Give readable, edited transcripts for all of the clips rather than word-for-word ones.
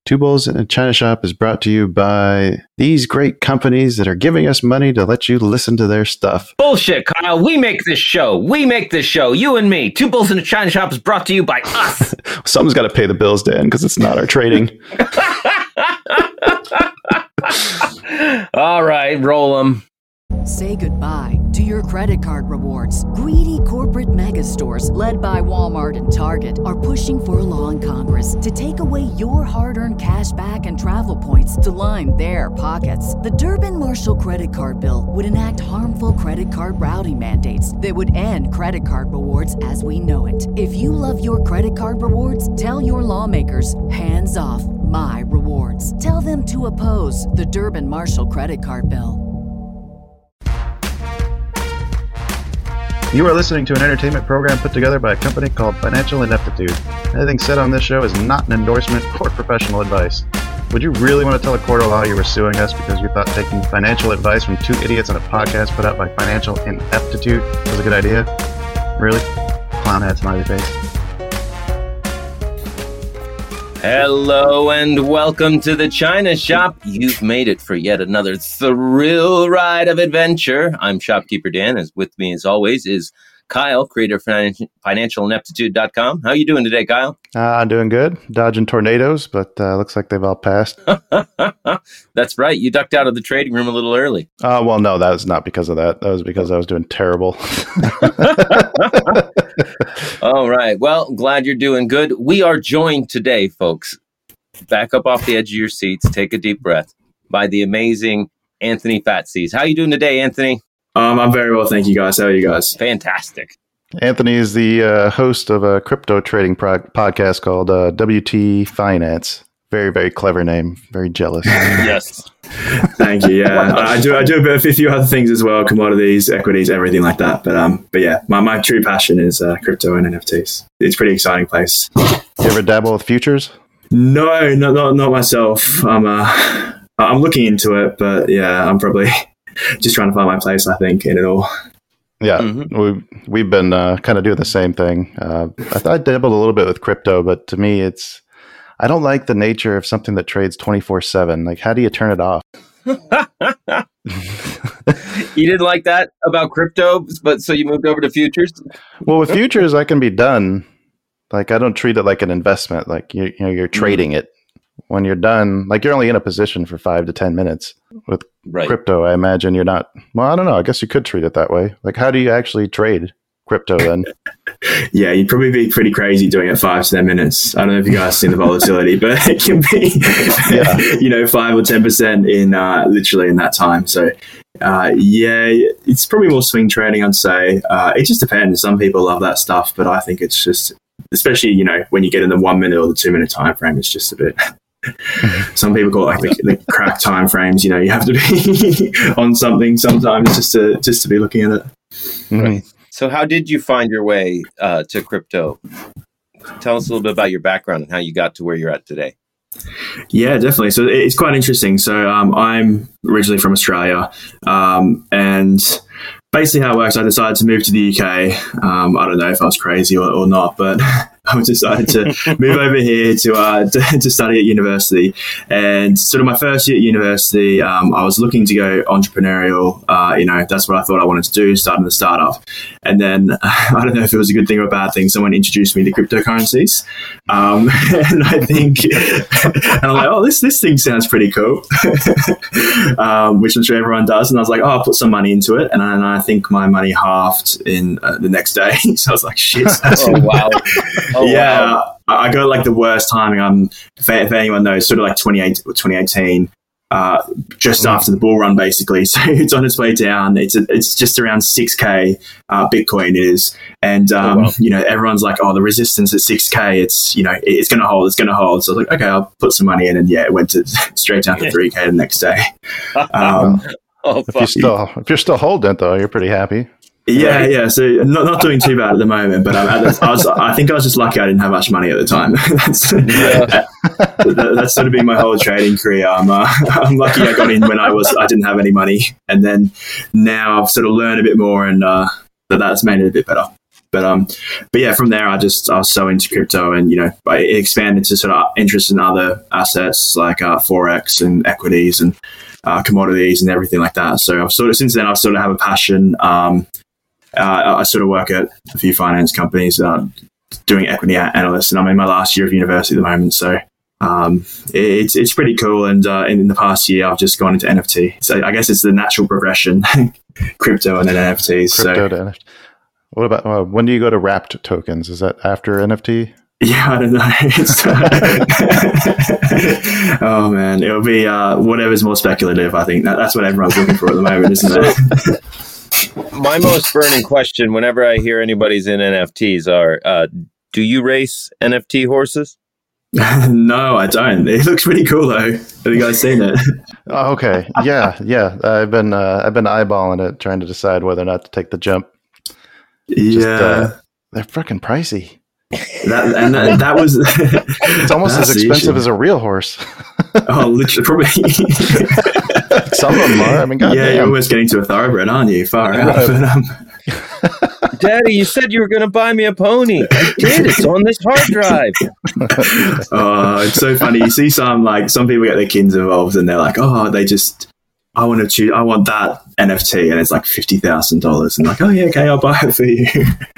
Two Bulls in a China Shop is brought to you by these great companies that are giving us money to let you listen to their stuff. Bullshit, Kyle. We make this show. You and me. Two Bulls in a China Shop is brought to you by us. Someone's got to pay the bills, Dan, because it's not our trading. All right, roll them. Say goodbye to your credit card rewards. Greedy corporate mega stores, led by Walmart and Target, are pushing for a law in Congress to take away your hard-earned cash back and travel points to line their pockets. The Durbin-Marshall credit card bill would enact harmful credit card routing mandates that would end credit card rewards as we know it. If you love your credit card rewards, tell your lawmakers, hands off my rewards. Tell them to oppose the Durbin-Marshall credit card bill. You are listening to an entertainment program put together by a company called Financial Ineptitude. Anything said on this show is not an endorsement or professional advice. Would you really want to tell a court of law you were suing us because you thought taking financial advice from two idiots on a podcast put out by Financial Ineptitude was a good idea? Really? Clown hat, smiley face. Hello and welcome to the China Shop. You've made it for yet another thrill ride of adventure. I'm Shopkeeper Dan, as with me as always is Kyle, creator of financialineptitude.com. How are you doing today, Kyle? I'm doing good. Dodging tornadoes, but looks like they've all passed. That's right. You ducked out of the trading room a little early. Well, no, that was not because of that. That was because I was doing terrible. All right. Well, glad you're doing good. We are joined today, folks. Back up off the edge of your seats. Take a deep breath. By the amazing Anthony Fatsees. How are you doing today, Anthony? I'm very well, thank you guys. How are you guys? Fantastic. Anthony is the host of a crypto trading podcast called WT Finance. Very, very clever name. Very jealous. Yes. Thank you. Yeah, I do a bit of a few other things as well, commodities, equities, everything like that. But yeah, my true passion is crypto and NFTs. It's a pretty exciting place. You ever dabble with futures? No, not myself. I'm looking into it, but yeah, I'm probably just trying to find my place, I think, in it all. Yeah, we've been kind of doing the same thing. I dabbled a little bit with crypto, but to me, I don't like the nature of something that trades 24/7. Like, how do you turn it off? You didn't like that about crypto, but so you moved over to futures? Well, with futures, I can be done. Like, I don't treat it like an investment. Like, you're trading it. When you're done, like, you're only in a position for 5 to 10 minutes. With crypto, I imagine you're not. Well, I don't know. I guess you could treat it that way. Like, how do you actually trade crypto then? Yeah, you'd probably be pretty crazy doing it 5 to 10 minutes. I don't know if you guys seen the volatility, but it can be, 5 or 10% in literally in that time. So, yeah, it's probably more swing trading, I'd say. It just depends. Some people love that stuff, but I think it's just, especially, when you get in the 1 minute or the 2 minute time frame, it's just a bit. Some people call it like the crack time frames. You have to be on something sometimes just to be looking at it. Right. So how did you find your way to crypto? Tell us a little bit about your background and how you got to where you're at today. Yeah, definitely. So it's quite interesting. So I'm originally from Australia, and basically how it works, I decided to move to the UK. I don't know if I was crazy or not, but I decided to move over here to study at university. And sort of my first year at university, I was looking to go entrepreneurial. That's what I thought I wanted to do, starting a startup. And then I don't know if it was a good thing or a bad thing. Someone introduced me to cryptocurrencies, and I think, and I'm like, oh, this thing sounds pretty cool, which I'm sure everyone does. And I was like, oh, I'll put some money into it, and I think my money halved in the next day. So I was like, shit. Oh wow. Oh, yeah, wow. I got like the worst timing. If anyone knows, sort of like 2018, just after the bull run, basically. So it's on its way down. It's just around 6K. Bitcoin is, and everyone's like, oh, the resistance at 6K. It's it's gonna hold. It's gonna hold. So I was like, okay, I'll put some money in, and yeah, it went straight down to 3K the next day. If you're still holding it though, you're pretty happy. Yeah, right? Yeah. So not doing too bad at the moment, but I think I was just lucky I didn't have much money at the time. That's sort of been my whole trading career. I'm lucky I got in when I didn't have any money, and then now I've sort of learned a bit more, and that's made it a bit better. But yeah, from there I was so into crypto, and I expanded to sort of interest in other assets like forex and equities and commodities and everything like that. So I've since then I've sort of have a passion. I sort of work at a few finance companies doing equity analyst, and I'm in my last year of university at the moment. So it's pretty cool. And in the past year, I've just gone into NFT. So I guess it's the natural progression, crypto and then NFTs. Crypto to NFT. What about when do you go to wrapped tokens? Is that after NFT? Yeah, I don't know. Oh man, it'll be whatever's more speculative. I think that's what everyone's looking for at the moment, isn't it? My most burning question whenever I hear anybody's in NFTs are, do you race NFT horses? No, I don't. It looks pretty cool though. Have you guys seen it? Oh, okay. Yeah. I've been eyeballing it, trying to decide whether or not to take the jump. They're freaking pricey. That was it's almost as expensive as a real horse. Oh, literally, probably. Some of them are. I mean, goddamn. Yeah, you're almost getting to a thoroughbit, aren't you? Far out. But, Daddy, you said you were going to buy me a pony. I did. It's on this hard drive. Oh, it's so funny. You see some people get their kids involved, and they're like, "Oh, I want that NFT," and it's like $50,000. And like, "Oh yeah, okay, I'll buy it for you."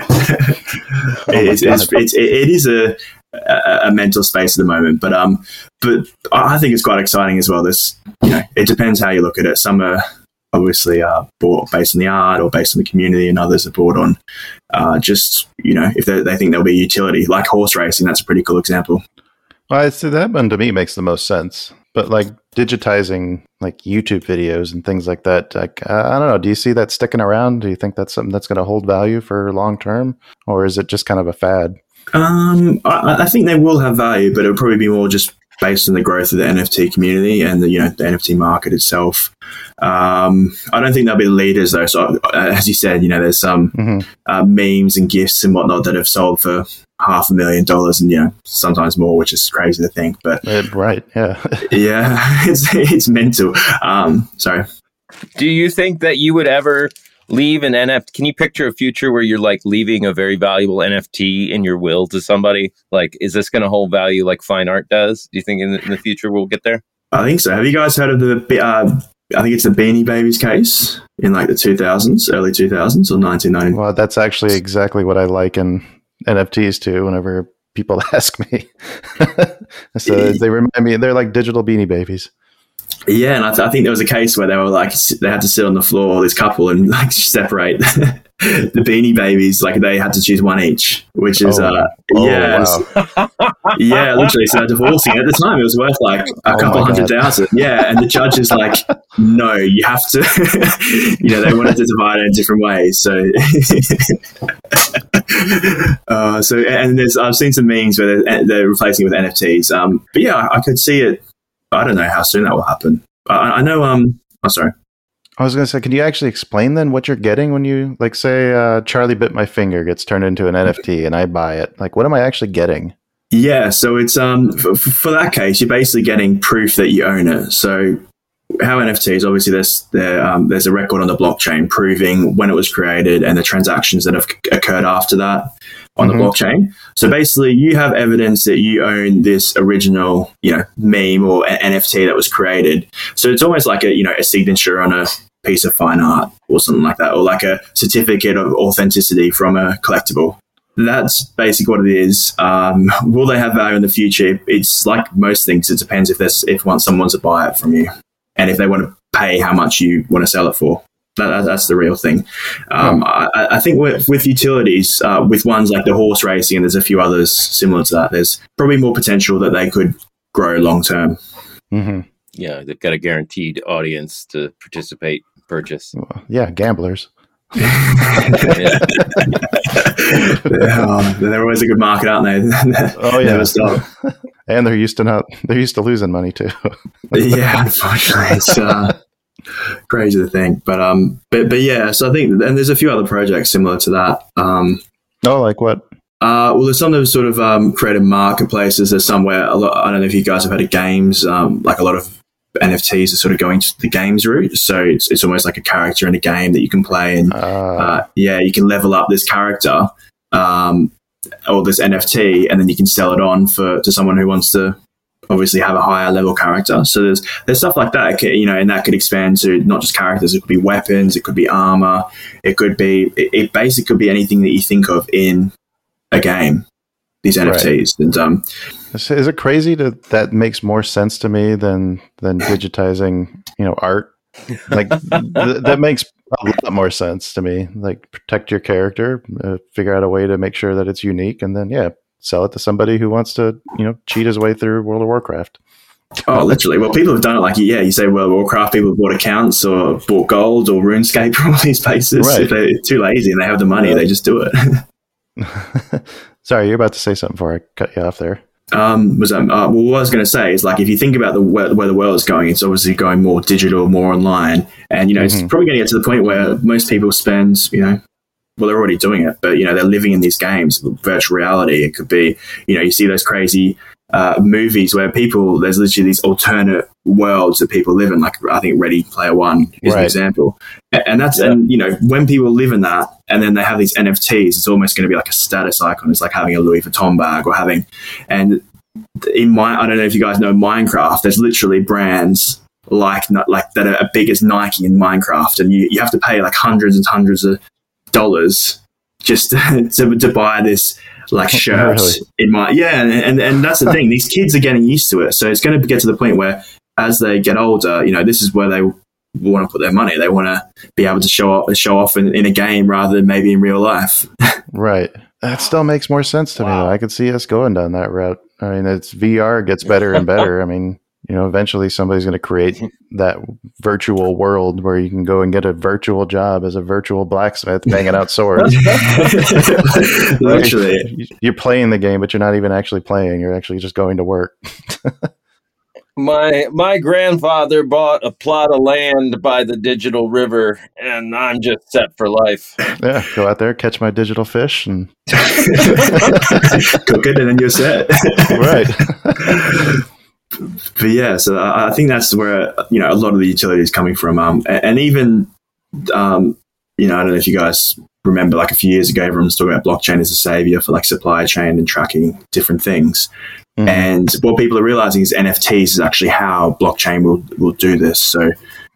It is a mental space at the moment, but I think it's quite exciting as well. It depends how you look at it. Some are obviously bought based on the art or based on the community, and others are bought on if they think there'll be utility, like horse racing. That's a pretty cool example. Well, I'd say that one to me makes the most sense. But like digitizing like YouTube videos and things like that, like I don't know. Do you see that sticking around? Do you think that's something that's going to hold value for long term, or is it just kind of a fad? I think they will have value, but it'll probably be more just based on the growth of the NFT community and the NFT market itself. I don't think they'll be leaders though. So as you said, there's some memes and gifts and whatnot that have sold for $500,000 and sometimes more, which is crazy to think. But right, yeah, yeah, it's mental. Sorry. Do you think that you would ever leave an NFT? Can you picture a future where you're like leaving a very valuable NFT in your will to somebody? Like, is this going to hold value like fine art does? Do you think in the future we'll get there? I think so. Have you guys heard of I think it's the Beanie Babies case in like the 2000s, early 2000s or 1990s? Well, that's actually exactly what I liken NFTs to whenever people ask me. So they remind me, they're like digital Beanie Babies. Yeah, and I think there was a case where they were like, they had to sit on the floor, this couple, and like separate the Beanie Babies. Like they had to choose one each, which is wow. Yeah, literally. So divorcing at the time, it was worth like a couple $100,000. Yeah, and the judge is like, no, you have to. They wanted to divide it in different ways. So, I've seen some memes where they're replacing it with NFTs. But yeah, I could see it. I don't know how soon that will happen. I know. Sorry. I was going to say, can you actually explain then what you're getting when you like say Charlie Bit My Finger gets turned into an NFT and I buy it? Like, what am I actually getting? Yeah, so it's for that case, you're basically getting proof that you own it. So how NFTs, obviously, there's a record on the blockchain proving when it was created and the transactions that have occurred after that on the blockchain. So basically, you have evidence that you own this original, meme or NFT that was created. So it's almost like a signature on a piece of fine art or something like that, or like a certificate of authenticity from a collectible. That's basically what it is. Will they have value in the future? It's like most things. It depends if someone wants to buy it from you, and if they want to pay how much you want to sell it for. That's the real thing. I think with utilities, with ones like the horse racing, and there's a few others similar to that, there's probably more potential that they could grow long term. Mm-hmm. Yeah, they've got a guaranteed audience to participate, purchase. Well, yeah, gamblers. Yeah. They're always a good market, aren't they? Oh yeah, and they're used to losing money too. Yeah, unfortunately, it's crazy to think, but yeah. So I think, and there's a few other projects similar to that. Like what? Well, there's some that sort of creative marketplaces. There's somewhere I don't know if you guys have heard of games. Like a lot of NFTs are sort of going to the games route. So it's almost like a character in a game that you can play, and you can level up this character. or this NFT, and then you can sell it on to someone who wants to obviously have a higher level character. So there's stuff like that, and that could expand to not just characters. It could be weapons, it could be armor, it basically could be anything that you think of in a game. These NFTs, and is it crazy that makes more sense to me than digitizing, art? Like that makes a lot more sense to me. Like, protect your character, figure out a way to make sure that it's unique, and then sell it to somebody who wants to cheat his way through World of Warcraft. Oh, literally. Well, people have done it like, you say World of Warcraft, people have bought accounts or bought gold or RuneScape from all these places. Right. If they're too lazy and they have the money, they just do it. Sorry, you're about to say something before I cut you off there. What I was going to say is, like, if you think about where the world is going, it's obviously going more digital, more online. And, it's probably going to get to the point where most people spend, well, they're already doing it, but, they're living in these games, virtual reality. It could be, you see those crazy movies where there's literally these alternate worlds that people live in, like I think Ready Player One is an example. And that's, and when people live in that and then they have these NFTs, it's almost going to be like a status icon. It's like having a Louis Vuitton bag and I don't know if you guys know Minecraft, there's literally brands like that are as big as Nike in Minecraft, and you have to pay like hundreds and hundreds of dollars just to buy this like shirt. Really? And that's the thing. These kids are getting used to it, so it's going to get to the point where as they get older, this is where they want to put their money. They want to be able to show off in a game rather than maybe in real life. Right. That still makes more sense to me. I could see us going down that route. I mean, it's VR gets better and better. I mean, eventually somebody's going to create that virtual world where you can go and get a virtual job as a virtual blacksmith banging out swords. Literally. You're playing the game, but you're not even actually playing. You're actually just going to work. My grandfather bought a plot of land by the digital river, and I'm just set for life. Yeah, go out there, catch my digital fish, and cook it, and then you're set. Right. But so I think that's where a lot of the utility is coming from, and even I don't know if you guys remember, like a few years ago, everyone was talking about blockchain as a savior for like supply chain and tracking different things. Mm-hmm. And what people are realizing is NFTs is actually how blockchain will do this. So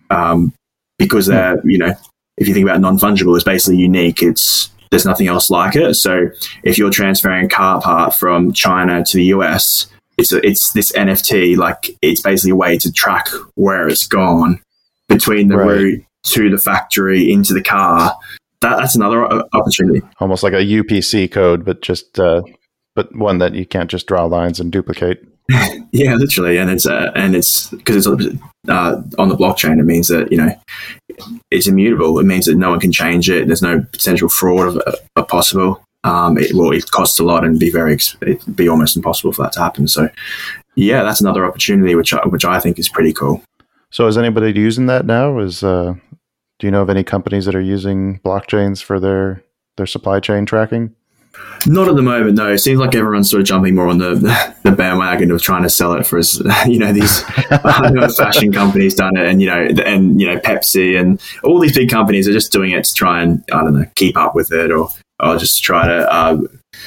because they're if you think about non-fungible, it's basically unique. There's nothing else like it. So if you're transferring a car part from China to the US, it's this NFT, like it's basically a way to track where it's gone between the route to the factory into the car. That's another opportunity. Almost like a UPC code, but just but one that you can't just draw lines and duplicate. Yeah, literally, and it's because it's on the blockchain. It means that it's immutable. It means that no one can change it. There's no potential fraud possible. It costs a lot and it'd be almost impossible for that to happen. So, that's another opportunity which I think is pretty cool. So, is anybody using that now? Do you know of any companies that are using blockchains for their supply chain tracking? Not at the moment, no. It seems like everyone's sort of jumping more on the bandwagon of trying to sell it for us. These fashion companies done it, and Pepsi and all these big companies are just doing it to try and keep up with it, or just try to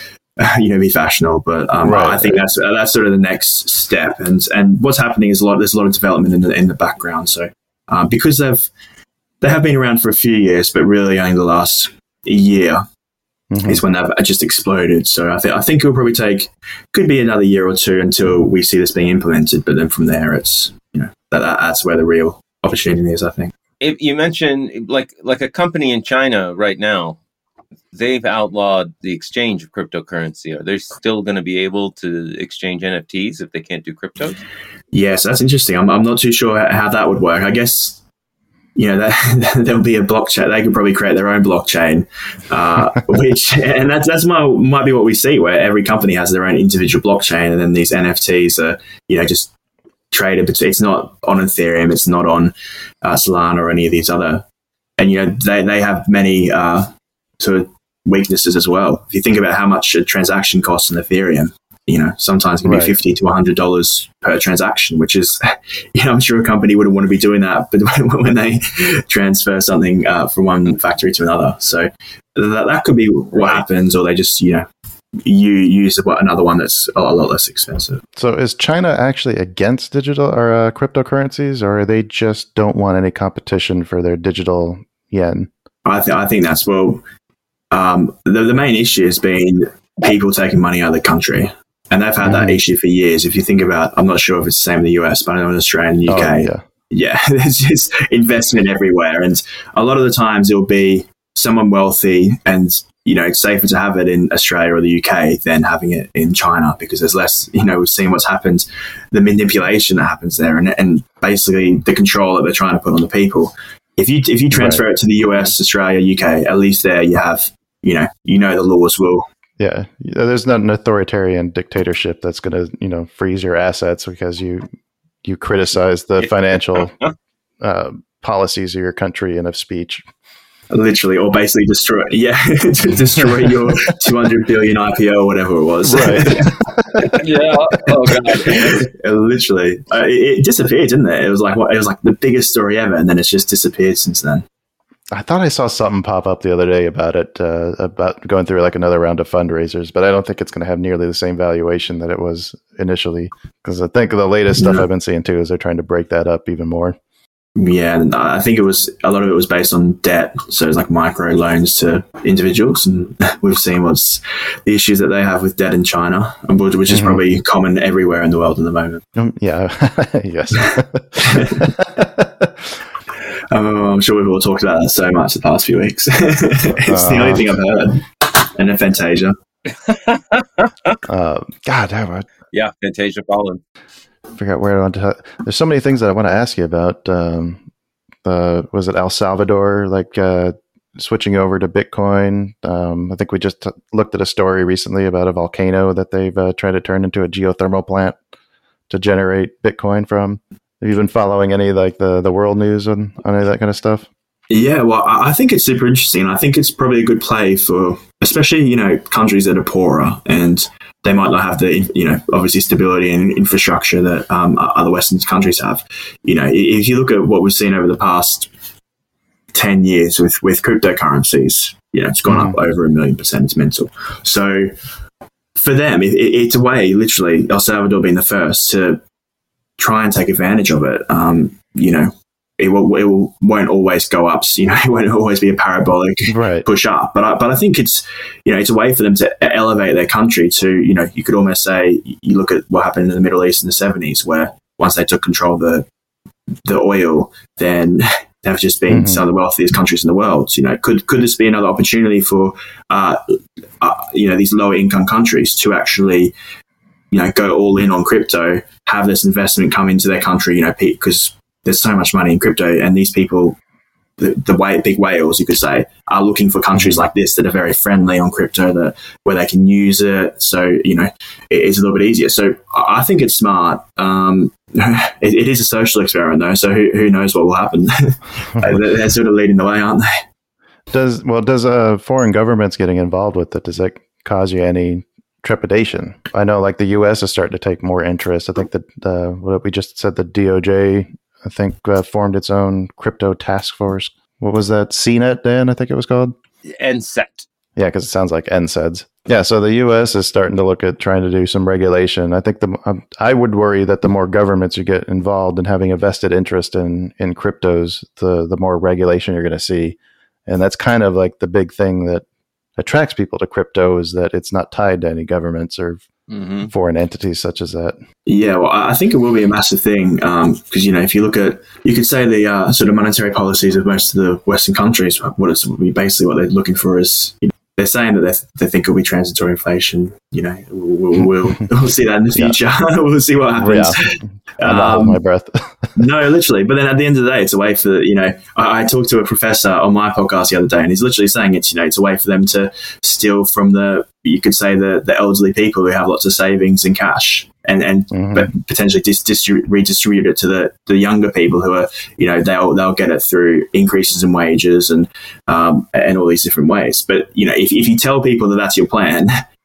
be fashionable. But I think that's sort of the next step. And what's happening is there's a lot of development in the background. So because they have been around for a few years, but really only the last year. Mm-hmm. Is when they've just exploded. So I think it'll probably could be another year or two until we see this being implemented. But then from there, it's that's where the real opportunity is, I think. If you mentioned like a company in China right now, they've outlawed the exchange of cryptocurrency. Are they still going to be able to exchange NFTs if they can't do cryptos? Yes, that's interesting. I'm not too sure how that would work. I guess. There'll be a blockchain. They could probably create their own blockchain, and that's might be what we see, where every company has their own individual blockchain, and then these NFTs are just traded. But it's not on Ethereum, it's not on Solana or any of these other, and they have many sort of weaknesses as well. If you think about how much a transaction costs on Ethereum, sometimes can be Right. $50 to $100 per transaction, which is, I'm sure a company wouldn't want to be doing that, but when they transfer something from one factory to another. So that could be what happens, or they just, you use another one that's a lot less expensive. So is China actually against digital or cryptocurrencies, or they just don't want any competition for their digital yen? I think that's, the main issue has been people taking money out of the country. And they've had that issue for years. If you think about, I'm not sure if it's the same in the US, but I know in Australia and UK, there's just investment everywhere. And a lot of the times it'll be someone wealthy, and, it's safer to have it in Australia or the UK than having it in China, because there's less, we've seen what's happened, the manipulation that happens there, and basically the control that they're trying to put on the people. If you transfer it to the US, Australia, UK, at least there you have, the laws will. Yeah, there's not an authoritarian dictatorship that's going to, freeze your assets because you criticize the financial policies of your country and of speech. Literally, or basically destroy your 200 billion IPO or whatever it was. Right. Yeah. Oh god. Literally, it disappeared, didn't it? It was like the biggest story ever, and then it's just disappeared since then. I thought I saw something pop up the other day about it, about going through like another round of fundraisers, but I don't think it's going to have nearly the same valuation that it was initially, because I think the latest stuff I've been seeing too is they're trying to break that up even more. Yeah, and I think a lot of it was based on debt, so it's like micro loans to individuals, and we've seen what's the issues that they have with debt in China, which is probably common everywhere in the world at the moment. Yeah, yes. I'm sure we've all talked about that so much the past few weeks. It's the only thing I've heard. And then Fantasia. God, Yeah, Fantasia Fallen. Forgot where I want to. There's so many things that I want to ask you about. Was it El Salvador, switching over to Bitcoin? I think we just looked at a story recently about a volcano that they've tried to turn into a geothermal plant to generate Bitcoin from. Have you been following any the world news on any of that kind of stuff? Yeah, well, I think it's super interesting. I think it's probably a good play for, especially, countries that are poorer and they might not have the, obviously stability and infrastructure that other Western countries have. If you look at what we've seen over the past 10 years with cryptocurrencies, it's gone up over 1,000,000%. It's mental. So for them, it's a way, literally, El Salvador being the first to try and take advantage of it. It won't always go up. It won't always be a parabolic push up. But I think it's a way for them to elevate their country to, you could almost say, you look at what happened in the Middle East in the 70s, where once they took control of the oil, then they've just been some of the wealthiest countries in the world. Could this be another opportunity for these lower income countries to actually go all in on crypto, have this investment come into their country, because there's so much money in crypto, and these people, the big whales, you could say, are looking for countries like this that are very friendly on crypto, where they can use it. So, it's a little bit easier. So I think it's smart. It is a social experiment though. So who knows what will happen? They're sort of leading the way, aren't they? Does foreign governments getting involved with it, does that cause you any trepidation? I know the US is starting to take more interest. I think that what we just said, the DOJ, I think, formed its own crypto task force. What was that? CNET, Dan, I think it was called? NSET. Yeah, because it sounds like NSEDs. Yeah, so the U.S. is starting to look at trying to do some regulation. I think I would worry that the more governments you get involved in having a vested interest in cryptos, the more regulation you're going to see. And that's kind of the big thing that attracts people to crypto, is that it's not tied to any governments or foreign entities such as that. Yeah, well, I think it will be a massive thing because, if you look at, you could say the sort of monetary policies of most of the Western countries, basically what they're looking for is, they're saying that they think it'll be transitory inflation. We'll see that in the future. We'll see what happens. Yeah. I'm not holding my breath. No, literally. But then at the end of the day, it's a way for, I talked to a professor on my podcast the other day, and he's literally saying it's a way for them to steal from you could say the elderly people who have lots of savings and cash, and but potentially redistribute it to the younger people who are, they'll get it through increases in wages and all these different ways. But, if you tell people that that's your plan,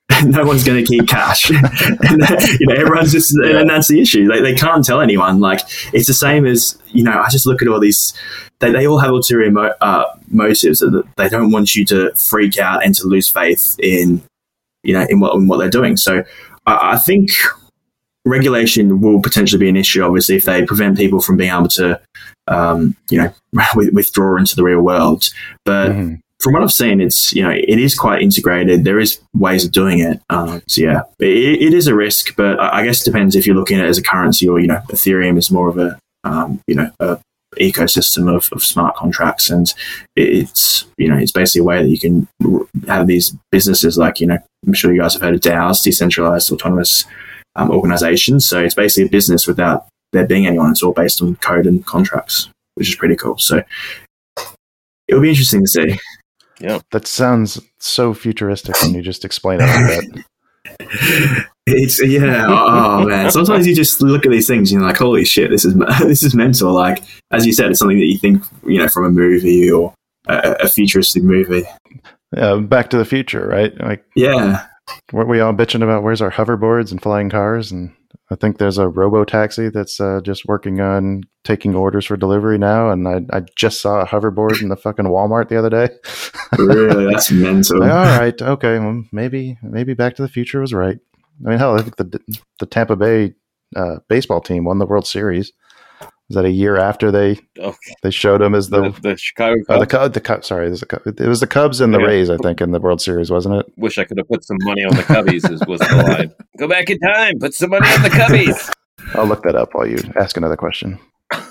no one's going to keep cash. And, everyone's just, and that's the issue. They can't tell anyone. Like, it's the same as, I just look at all these, they all have ulterior motives that they don't want you to freak out and to lose faith in, in what they're doing. So I think regulation will potentially be an issue, obviously, if they prevent people from being able to, withdraw into the real world. But from what I've seen, it's, it is quite integrated. There is ways of doing it. So yeah, it is a risk, but I guess it depends if you're looking at it as a currency or, Ethereum is more of a ecosystem of smart contracts. And it's, it's basically a way that you can have these businesses like, I'm sure you guys have heard of DAOs, decentralized autonomous organizations. So it's basically a business without there being anyone. It's all based on code and contracts, which is pretty cool. So it'll be interesting to see. Yeah, that sounds so futuristic when you just explain it like that. It's oh man. Sometimes you just look at these things and you're like, holy shit, this is mental. Like, as you said, it's something that you think, from a movie or a futuristic movie. Yeah, Back to the Future, right? Like, yeah. Weren't we all bitching about where's our hoverboards and flying cars? And I think there's a robo-taxi that's just working on taking orders for delivery now. And I just saw a hoverboard in the fucking Walmart the other day. Really? That's mental. All right. Okay. Well, maybe Back to the Future was right. I mean, hell, I think the Tampa Bay baseball team won the World Series. Was that a year after they showed them as the Chicago Cubs? It was the Cubs and the Rays, I think, in the World Series, wasn't it? Wish I could have put some money on the Cubbies. Was the line. Go back in time, put some money on the Cubbies. I'll look that up while you ask another question.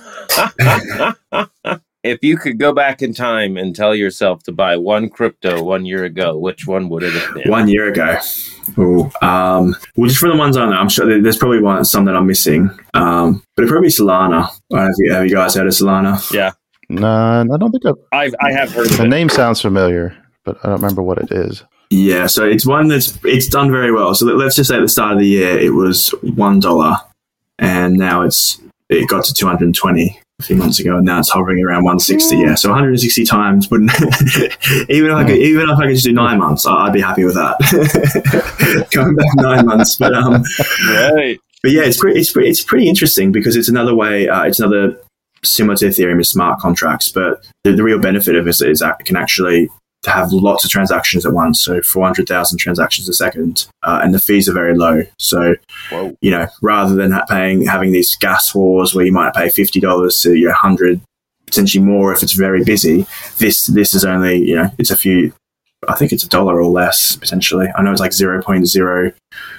If you could go back in time and tell yourself to buy one crypto 1 year ago, which one would it have been? 1 year ago. Ooh, well, just for the ones I know, I'm sure there's probably some that I'm missing. But it'd probably be Solana. Have you guys heard of Solana? Yeah. No, I don't think I have heard of it. The name sounds familiar, but I don't remember what it is. Yeah, so it's one it's done very well. So let's just say at the start of the year it was $1, and now it got to 220 a few months ago, and now it's hovering around 160. Yeah, so 160 times wouldn't even if I could just do 9 months, I'd be happy with that. Going back 9 months, but right. But yeah, it's pretty interesting because it's another way. It's another similar to Ethereum is smart contracts, but the real benefit of it is that it can actually have lots of transactions at once. So 400,000 transactions a second, and the fees are very low. So, rather than having these gas wars where you might pay $50 to $100, potentially more if it's very busy, this is only, it's a few, I think it's $1 or less potentially. I know it's like 0.01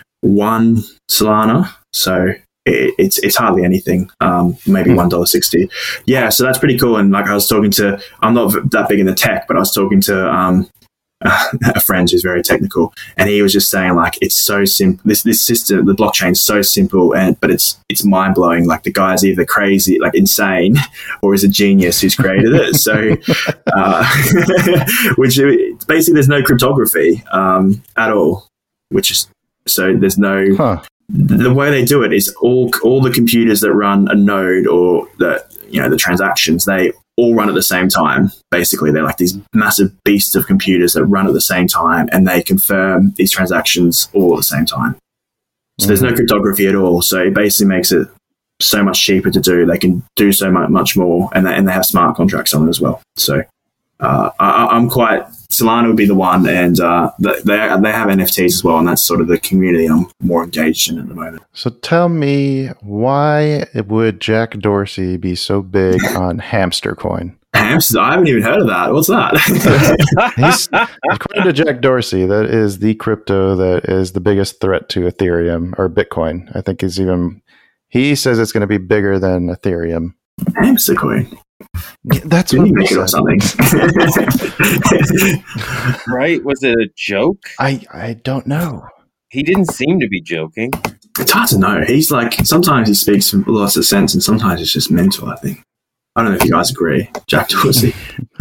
Solana. So it's hardly anything, maybe $1.60. Yeah, so that's pretty cool. And like I was talking to, I'm not that big in the tech, but I was talking to a friend who's very technical, and he was just saying like it's so simple. This system, the blockchain is so simple, but it's mind blowing. Like the guy's either crazy, like insane, or is a genius who's created it. So, which basically there's no cryptography at all, which is so there's no. Huh. The way they do it is all the computers that run a node or the transactions, they all run at the same time. Basically, they're like these massive beasts of computers that run at the same time, and they confirm these transactions all at the same time. So there's no cryptography at all. So it basically makes it so much cheaper to do. They can do so much more, and they have smart contracts on it as well. So I'm quite. Solana would be the one, and they have NFTs as well, and that's sort of the community I'm more engaged in at the moment. So tell me, why would Jack Dorsey be so big on Hamster Coin? Hamster? I haven't even heard of that. What's that? According to Jack Dorsey, that is the crypto that is the biggest threat to Ethereum or Bitcoin. I think he says it's going to be bigger than Ethereum. Hamster Coin. Yeah, that's what make it or something. Right? Was it a joke? I don't know. He didn't seem to be joking. It's hard to know. He's like, sometimes he speaks with lots of sense, and sometimes it's just mental, I think. I don't know if you guys agree. Jack Dorsey.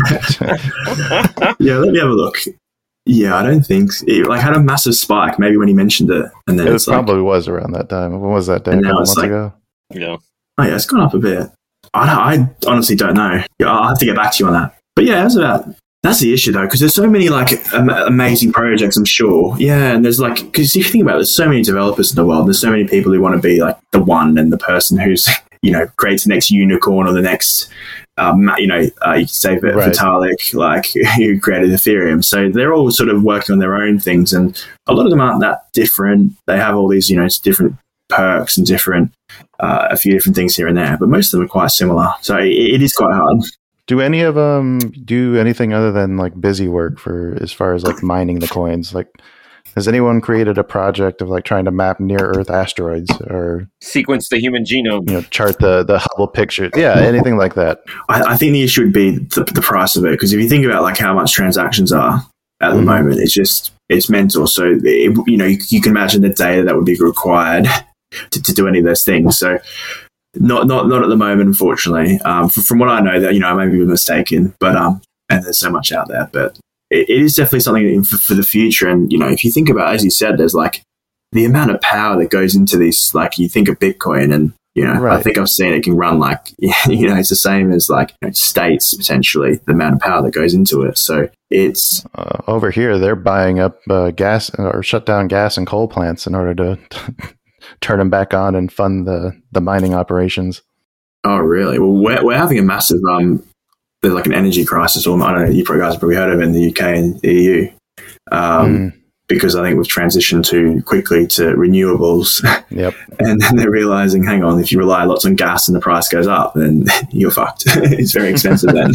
Yeah, let me have a look. Yeah, I don't think it had a massive spike maybe when he mentioned it, and then it probably was around that time. When was that day? A couple months ago? Yeah. Oh yeah, it's gone up a bit. I honestly don't know. I'll have to get back to you on that. But yeah, it was about That's the issue, though, because there's so many amazing projects, I'm sure. Yeah, and there's because if you think about it, there's so many developers in the world. There's so many people who want to be like the one and the person who's, creates the next unicorn or the next, you can say Vitalik, who created Ethereum. So they're all sort of working on their own things, and a lot of them aren't that different. They have all these, different perks and different, a few different things here and there, but most of them are quite similar. So it is quite hard. Do any of them do anything other than like busy work for as far as like mining the coins? Like, has anyone created a project of like trying to map near Earth asteroids or sequence the human genome? Chart the Hubble picture? Yeah, anything like that. I think the issue would be the price of it, because if you think about like how much transactions are at the moment, it's mental. So you can imagine the data that would be required to do any of those things. So. Not at the moment, unfortunately. From what I know, that I may be mistaken, but and there's so much out there. But it is definitely something for the future. And if you think about, as you said, there's like the amount of power that goes into these. Like you think of Bitcoin, and I think I've seen it can run like it's the same as like states potentially. The amount of power that goes into it. So it's over here they're buying up gas or shut down gas and coal plants in order to turn them back on and fund the mining operations. Oh, really? Well, we're having a massive there's like an energy crisis, or I don't know, you guys have probably heard of it in the UK and the EU, because I think we've transitioned too quickly to renewables. Yep. And then they're realizing, hang on, if you rely lots on gas and the price goes up, then you're fucked. It's very expensive then.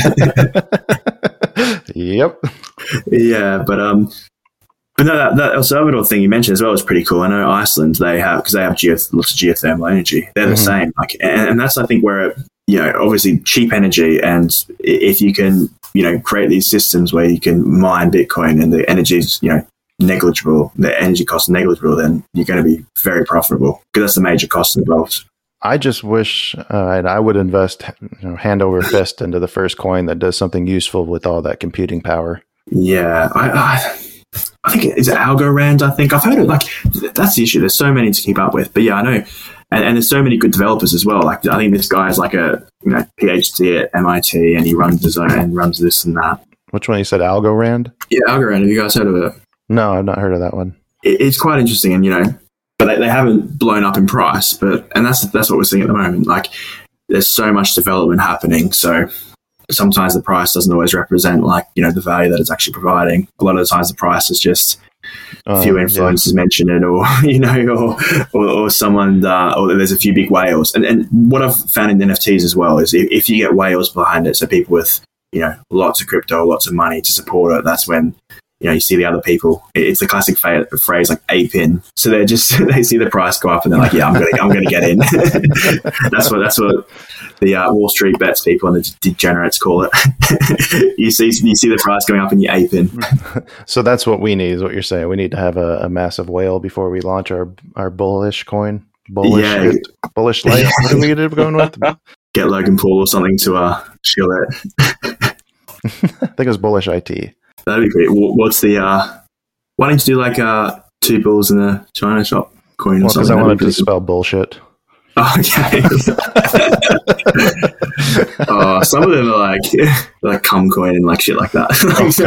Yep. Yeah, but no, that El Salvador thing you mentioned as well is pretty cool. I know Iceland, because they have lots of geothermal energy. They're the same. And that's, I think, where, obviously cheap energy, and if you can, create these systems where you can mine Bitcoin and the energy is, negligible, the energy cost is negligible, then you're going to be very profitable, because that's the major cost involved. I just wish I would invest hand over fist into the first coin that does something useful with all that computing power. Yeah, I think it's Algorand. I think I've heard it. Like, that's the issue. There's so many to keep up with. But yeah, I know, and there's so many good developers as well. Like, I think this guy is like a PhD at MIT, and he runs his own and runs this and that. Which one you said? Algorand? Yeah, Algorand. Have you guys heard of it? No, I've not heard of that one. It's quite interesting, and but they haven't blown up in price. And that's what we're seeing at the moment. Like, there's so much development happening, so. Sometimes the price doesn't always represent the value that it's actually providing. A lot of the times the price is just a few influencers mention it, or or someone, or there's a few big whales. And what I've found in NFTs as well is if you get whales behind it, so people with lots of crypto, lots of money to support it, that's when you see the other people. It's the classic phrase like ape in. So they see the price go up and they're like, yeah, I'm gonna get in. That's what the Wall Street bets people and the degenerates call it. you see the price going up and you ape in. So that's what we need, is what you're saying. We need to have a massive whale before we launch our bullish coin. Bullish light. What are we going with? Get Logan Paul or something to shield it. I think it was bullish IT. That'd be great. What's the why don't you do like 2 bulls in a China shop coin or something? Because I wanted to spell bullshit. Okay. Some of them are like cum coin and like shit like that.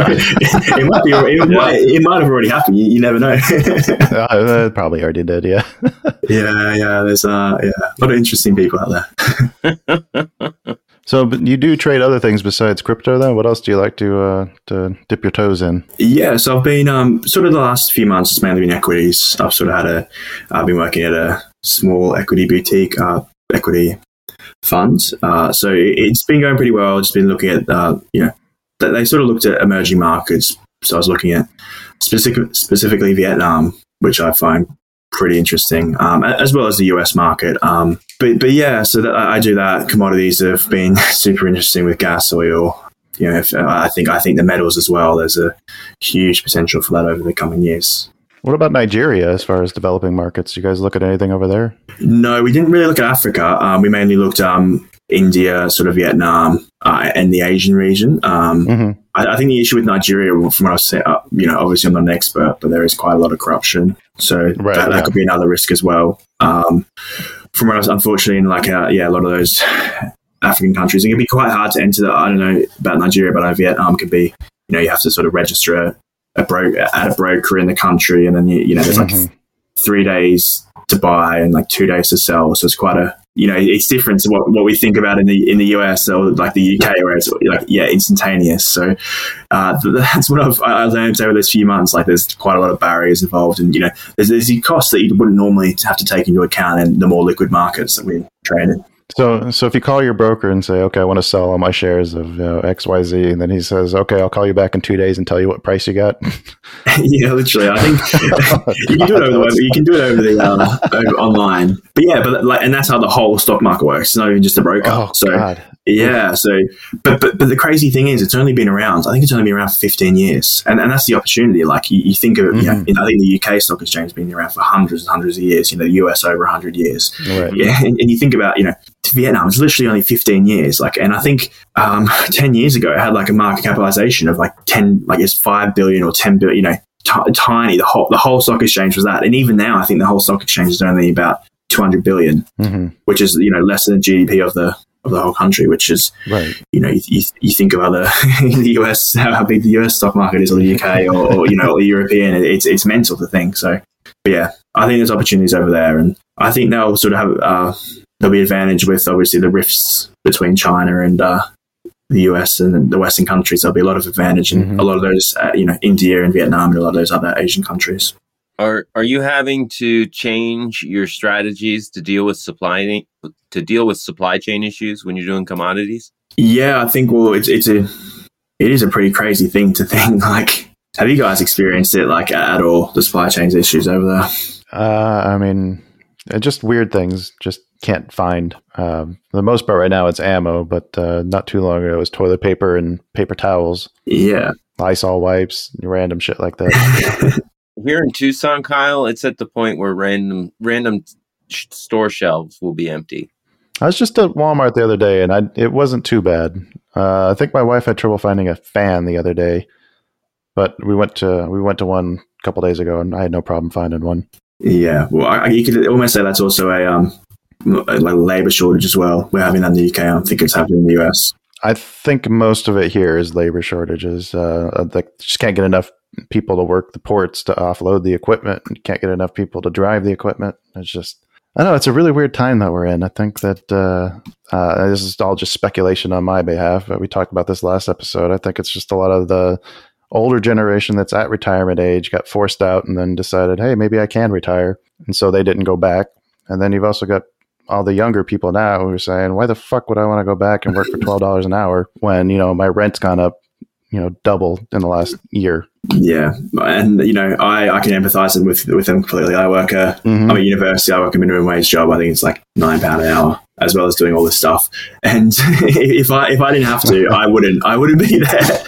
It might have already happened. You never know. It probably already did. Yeah. Yeah. There's a lot of interesting people out there. So, but you do trade other things besides crypto, then? What else do you like to dip your toes in? Yeah, so I've been sort of the last few months, it's mainly been equities. I've sort of been working at a small equity boutique, equity fund. So it's been going pretty well. I've just been looking at, they sort of looked at emerging markets. So I was looking at specifically Vietnam, which I find pretty interesting, as well as the US market. But yeah, so I do that. Commodities have been super interesting with gas, oil. I think the metals as well. There's a huge potential for that over the coming years. What about Nigeria as far as developing markets? You guys look at anything over there? No, we didn't really look at Africa. We mainly looked India, sort of Vietnam, and the Asian region. I think the issue with Nigeria, from what I've said, obviously I'm not an expert, but there is quite a lot of corruption. So that could be another risk as well. From what I was, unfortunately, in a lot of those African countries, it can be quite hard to enter. I don't know about Nigeria, but Vietnam can be you have to sort of register at a broker in the country, and then there's like 3 days to buy and like 2 days to sell. So it's quite it's different to what we think about in the US or like the UK, where it's like instantaneous. So that's what I learned over those few months. Like there's quite a lot of barriers involved, and there's these costs that you wouldn't normally have to take into account in the more liquid markets that we trade in. So if you call your broker and say, okay, I want to sell all my shares of XYZ, and then he says, okay, I'll call you back in 2 days and tell you what price you got. Yeah, literally. I think you can do it over the web. You can do it over over online. But and that's how the whole stock market works. It's not even just a broker. Oh, so God. yeah. So, but the crazy thing is, it's only been around. I think it's only been around for 15 years, and that's the opportunity. Like you think of it. I think the UK stock exchange has been around for hundreds and hundreds of years. The US over 100 years. Right. Yeah, and you think about Vietnam, it's literally only 15 years. And I think 10 years ago, it had like a market capitalization of like 5 billion or 10 billion. Tiny. The whole stock exchange was that, and even now, I think the whole stock exchange is only about 200 billion, which is less than the GDP of the whole country. Which is right. You think of other in the US, how big the US stock market is, or the UK, or the European. It's mental to think. So, but yeah, I think there's opportunities over there, and I think they'll sort of have there'll be advantage with obviously the rifts between China and the US and the Western countries. There'll be a lot of advantage in a lot of those, India and Vietnam and a lot of those other Asian countries. Are you having to change your strategies to deal with supply chain issues when you're doing commodities? Yeah, I think it is a pretty crazy thing to think. Like, have you guys experienced it at all? The supply chain issues over there? I mean, just weird things. Just can't find. For the most part right now it's ammo, but not too long ago it was toilet paper and paper towels. Yeah. Lysol wipes, random shit like that. Here in Tucson, Kyle, it's at the point where random store shelves will be empty. I was just at Walmart the other day, and it wasn't too bad. I think my wife had trouble finding a fan the other day, but we went to one a couple days ago, and I had no problem finding one. Yeah, well, you could almost say that's also a labor shortage as well. We're having that in the UK. I don't think it's happening in the US. I think most of it here is labor shortages. Just can't get enough people to work the ports to offload the equipment. You can't get enough people to drive the equipment. It's just, I don't know, it's a really weird time that we're in. I think that this is all just speculation on my behalf, but we talked about this last episode. I think it's just a lot of the older generation that's at retirement age got forced out and then decided, hey, maybe I can retire. And so they didn't go back. And then you've also got all the younger people now who are saying, why the fuck would I want to go back and work for $12 an hour when, my rent's gone up, double in the last year? Yeah. And, I can empathize with them completely. I'm at university, I work a minimum wage job. I think it's like £9 an hour, as well as doing all this stuff. And if I didn't have to, I wouldn't be there.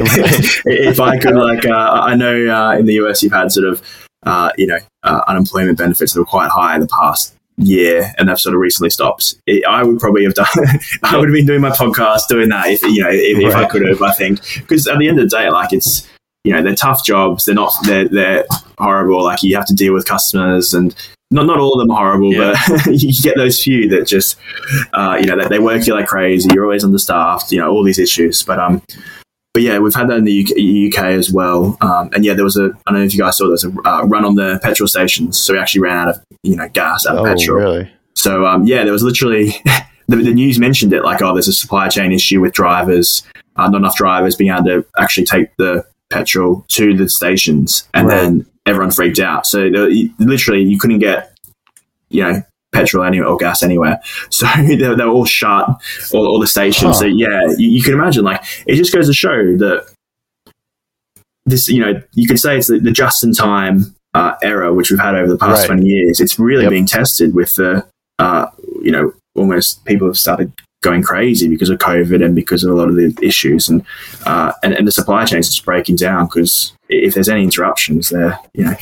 If I could, I know in the US you've had sort of, unemployment benefits that were quite high in the past year, and they've sort of recently stopped. I would probably have done. I would have been doing my podcast, doing that if I could have. I think, because at the end of the day, it's they're tough jobs. They're horrible. Like, you have to deal with customers, and not all of them are horrible, but you get those few that just they work you like crazy. You're always understaffed. All these issues, But yeah, we've had that in the UK as well. And yeah, there was I don't know if you guys saw, there was a run on the petrol stations. So we actually ran out of, gas, out of petrol. Really? So there was literally, the news mentioned it, there's a supply chain issue with drivers, not enough drivers being able to actually take the petrol to the stations. And then everyone freaked out. So literally you couldn't get, petrol anywhere or gas anywhere. So they were all shut, all the stations. So yeah, you can imagine, it just goes to show that this, you could say it's the just-in-time era, which we've had over the past 20 years. It's really being tested with the, almost people have started going crazy because of COVID and because of a lot of the issues, and the supply chains just breaking down, because if there's any interruptions there,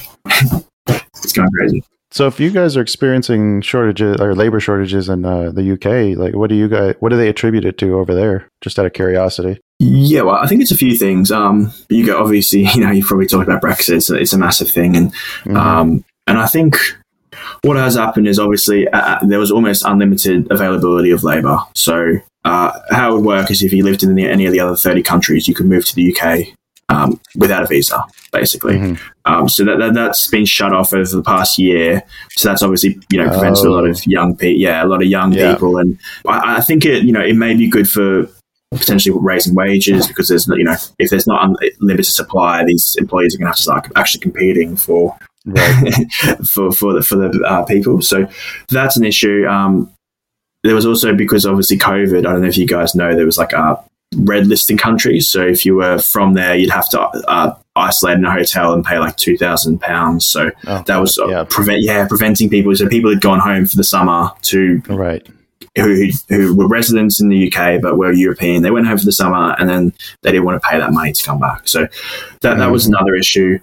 it's going crazy. So if you guys are experiencing shortages or labor shortages in the UK, what do they attribute it to over there? Just out of curiosity. Yeah, well, I think it's a few things. You go, obviously, you probably talked about Brexit. It's a massive thing, and I think what has happened is, obviously there was almost unlimited availability of labor. So how it would work is, if you lived in any of the other 30 countries, you could move to the UK without a visa, basically. Mm-hmm. So that's been shut off over the past year. So that's obviously prevents a lot of young people. Yeah, a lot of young people, and I think it may be good for potentially raising wages, because there's if there's not unlimited supply, these employees are going to have to start actually competing for for the people. So that's an issue. There was also, because obviously COVID, I don't know if you guys know, there was like a red listing countries. So if you were from there, you'd have to isolate in a hotel and pay like £2,000. So that was preventing people. So people had gone home for the summer to who were residents in the UK but were European. They went home for the summer and then they didn't want to pay that money to come back. So that was another issue.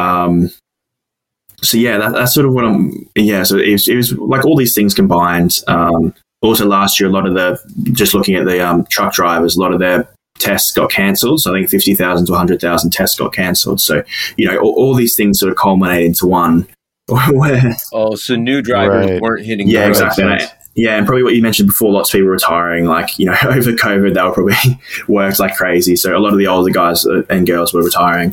So that's sort of what so it was like all these things combined. Also last year, a lot of just looking at the truck drivers, a lot of their tests got cancelled. So I think 50,000 to 100,000 tests got cancelled. So, all these things sort of culminate into one. So new drivers weren't hitting. Yeah, exactly. And probably what you mentioned before, lots of people retiring, like, over COVID, they were probably worked like crazy. So a lot of the older guys and girls were retiring.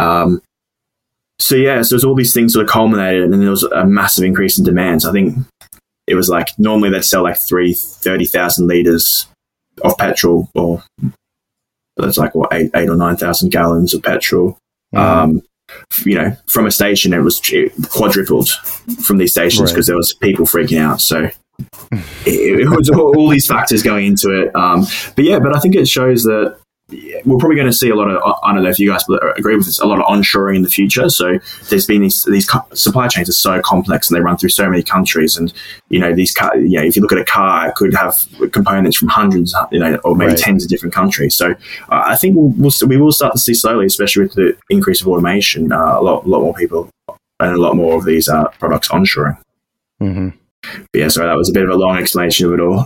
So it's all these things sort of culminated, and then there was a massive increase in demand. So I think it was like normally they'd sell like 30,000 litres of petrol, or that's like 8 or 9,000 gallons of petrol. From a station, it quadrupled from these stations because there was people freaking out. So it was all these factors going into it. But I think it shows that we're probably going to see a lot of, I don't know if you guys agree with this, a lot of onshoring in the future. So there's been these supply chains are so complex and they run through so many countries. And, if you look at a car, it could have components from hundreds, or maybe tens of different countries. So I think we will start to see slowly, especially with the increase of automation, a lot more people and a lot more of these products onshoring. Mm-hmm. But so that was a bit of a long explanation of it all.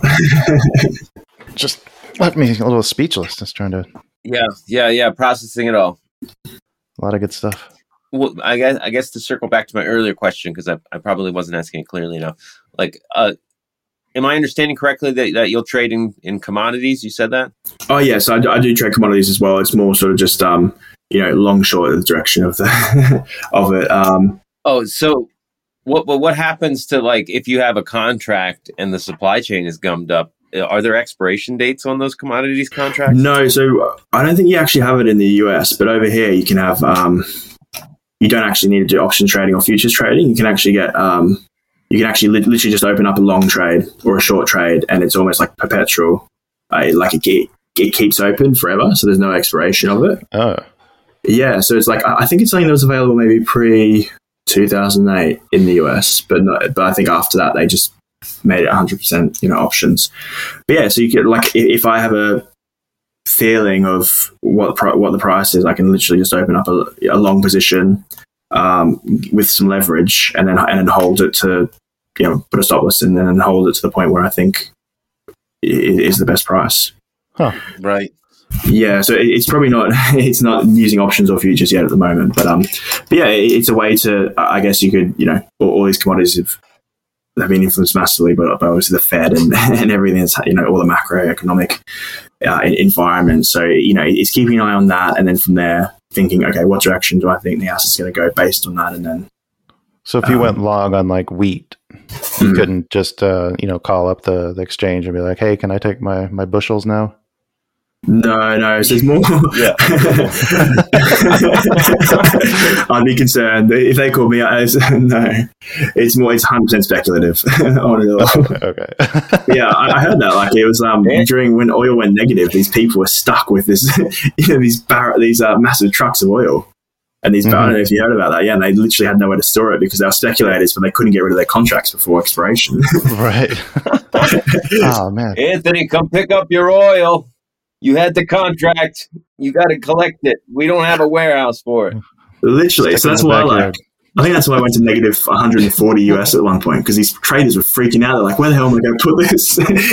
Just left me a little speechless. Just trying to. Yeah. Processing it all. A lot of good stuff. Well, I guess to circle back to my earlier question, because I probably wasn't asking it clearly enough. Like, am I understanding correctly that you'll trade in commodities? You said that? Oh, yes, I do trade commodities as well. It's more sort of just long short of the direction of the of it. So what happens to, like, if you have a contract and the supply chain is gummed up? Are there expiration dates on those commodities contracts? No, so I don't think you actually have it in the US, but over here you can have, you don't actually need to do options trading or futures trading. You can actually get, literally just open up a long trade or a short trade, and it's almost like perpetual. Like it keeps open forever, so there's no expiration of it. Oh. Yeah, so it's like, I think it's something that was available maybe pre-2008 in the US, but I think after that they just made it 100%, options. But so you could, like, if I have a feeling of what the price is, I can literally just open up a long position with some leverage, and then hold it to, put a stop loss in, and then hold it to the point where I think it is the best price. Huh. Right. Yeah, so it's probably not. It's not using options or futures yet at the moment, but it's a way to. I guess you could, all these commodities have been influenced massively by obviously the Fed and everything that's, all the macroeconomic environment. So, it's keeping an eye on that. And then from there, thinking, okay, what direction do I think the asset's going to go based on that? And then. So if you went long on like wheat, you couldn't just, call up the exchange and be like, hey, can I take my bushels now? No. So it's more. Yeah. I'd be concerned if they called me. No, it's 100% speculative on it all. Okay. Yeah, I heard that. Like, it was during when oil went negative, these people were stuck with this, these massive trucks of oil. And these, I don't know if you heard about that. Yeah, and they literally had nowhere to store it because they were speculators, but they couldn't get rid of their contracts before expiration. Right. Oh man, Anthony, come pick up your oil. You had the contract. You got to collect it. We don't have a warehouse for it. Literally. So that's why I think that's why I went to negative 140 US at one point, because these traders were freaking out. They're like, where the hell am I going to put this?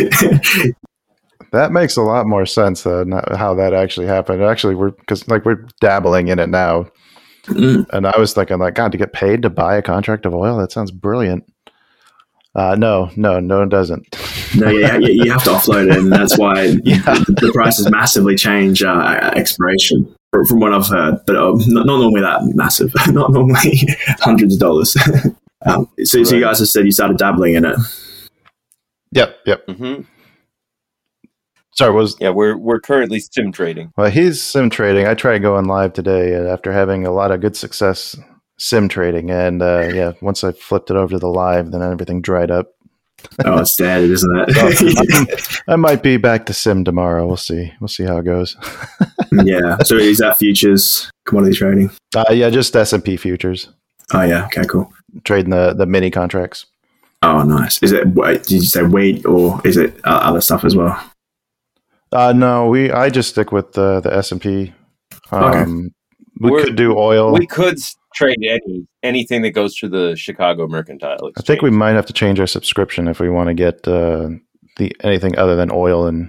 That makes a lot more sense than how that actually happened. Actually, we're dabbling in it now. And I was thinking, like, God, to get paid to buy a contract of oil? That sounds brilliant. No, it doesn't. No, you have to offload it, and that's why the prices massively change expiration. from what I've heard, but not normally that massive. Not normally hundreds of dollars. So you guys have said you started dabbling in it. Yep. Mm-hmm. Sorry, we're currently sim trading. Well, he's sim trading. I tried going live today after having a lot of good success sim trading, and once I flipped it over to the live, then everything dried up. Oh, it's standard, isn't it? So I might be back to sim tomorrow. We'll see how it goes. Yeah. So is that futures commodity trading? Just S&P futures. Oh yeah. Okay. Cool. Trading the mini contracts. Oh, nice. Is it? Did you say wheat or is it other stuff as well? No, I just stick with the S&P. Okay. We could do oil. We could trade anything that goes through the Chicago Mercantile Exchange. I think we might have to change our subscription if we want to get anything other than oil and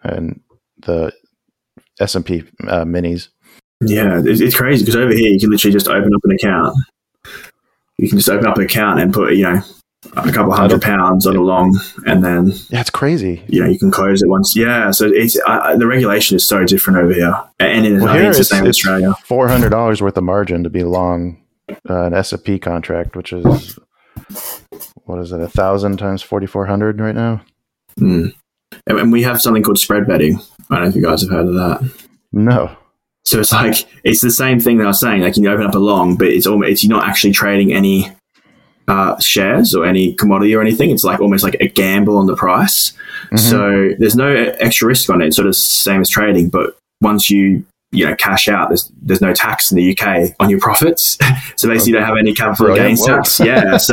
the S&P minis. Yeah, it's crazy because over here you can literally just open up an account. You can just open up an account and put a couple £100 on a long, and then it's crazy. You can close it once. Yeah, so it's the regulation is so different over here, and it's the same in Australia. $400 worth of margin to be long an S&P contract, which is what is it? 1,000 times 4,400 right now. And we have something called spread betting. I don't know if you guys have heard of that. No. So it's the same thing that I was saying. Like you open up a long, but it's you're not actually trading any shares or any commodity or anything. It's almost like a gamble on the price. Mm-hmm. So there's no extra risk on it. It's sort of same as trading, but once you cash out, there's no tax in the UK on your profits. So basically you don't have any capital gains tax. Yeah. So